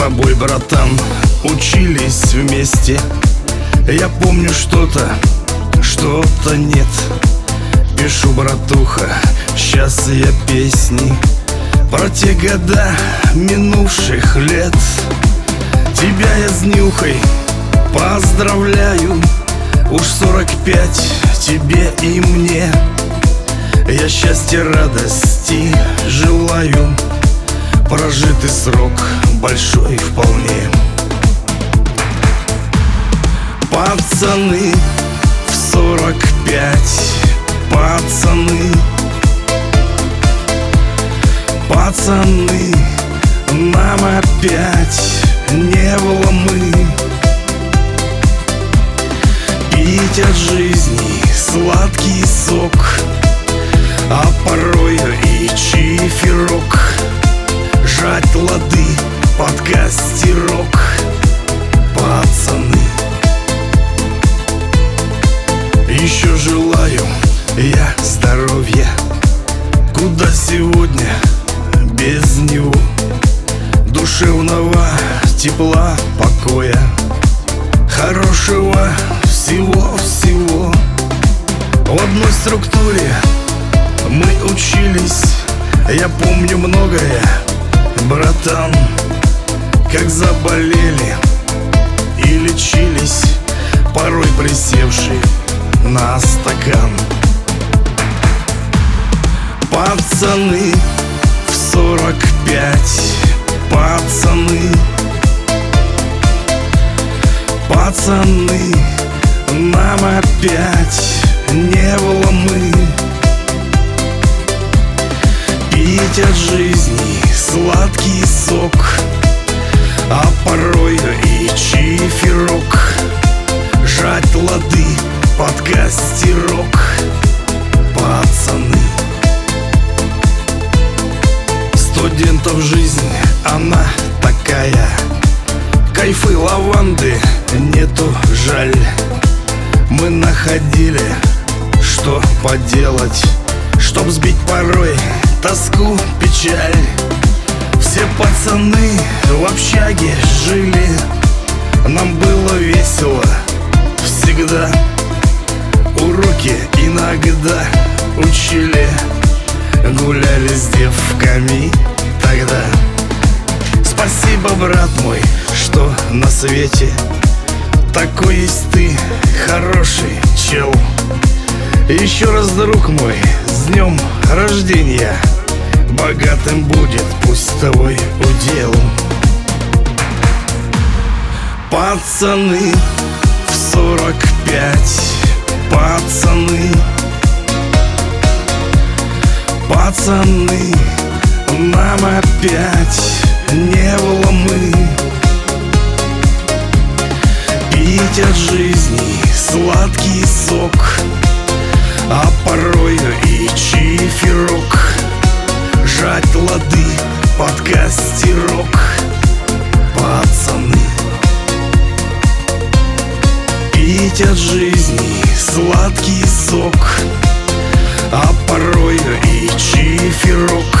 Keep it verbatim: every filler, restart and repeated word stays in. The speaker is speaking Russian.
тобой, братан, учились вместе. Я помню что-то, что-то нет. Пишу, братуха, сейчас я песни про те года минувших лет. Тебя я с Нюхой поздравляю, уж сорок пять тебе и мне. Я счастья, радости желаю, прожитый срок большой вполне. Пацаны в сорок пять, пацаны, пацаны, нам опять не вломы. Пить от жизни сладкий сок, а порою и чиферок, жать лады под костерок. Пацаны, еще желаю я здоровья, куда сегодня без него, душевного тепла, покоя, хорошего всего-всего. В одной структуре мы учились, я помню многое, братан, как заболели и лечились, порой присевшие на стакан. Пацаны в сорок пять, пацаны, пацаны, нам опять не вломы. Пить от жизни сладкий сок, а порою и чиферок, жать лады под костерок. Пацаны, студентов жизнь, она такая, кайфы лаванды нету, жаль. Мы находили, что поделать, чтоб сбить порой тоску, печаль. Все пацаны в общаге жили, нам было весело всегда. Уроки иногда учили, гуляли с девками тогда. Спасибо, брат мой, что на свете такой есть ты, хороший чел. Еще раз, друг мой, с днем рождения, богатым будет пусть твой удел. Пацаны в сорок пять, пацаны, пацаны, нам опять не вломы. Пить от жизни сладкий сок, а порою и чиферок, жать лады под костерок. Пацаны, пить от жизни сладкий сок, а порою и чиферок,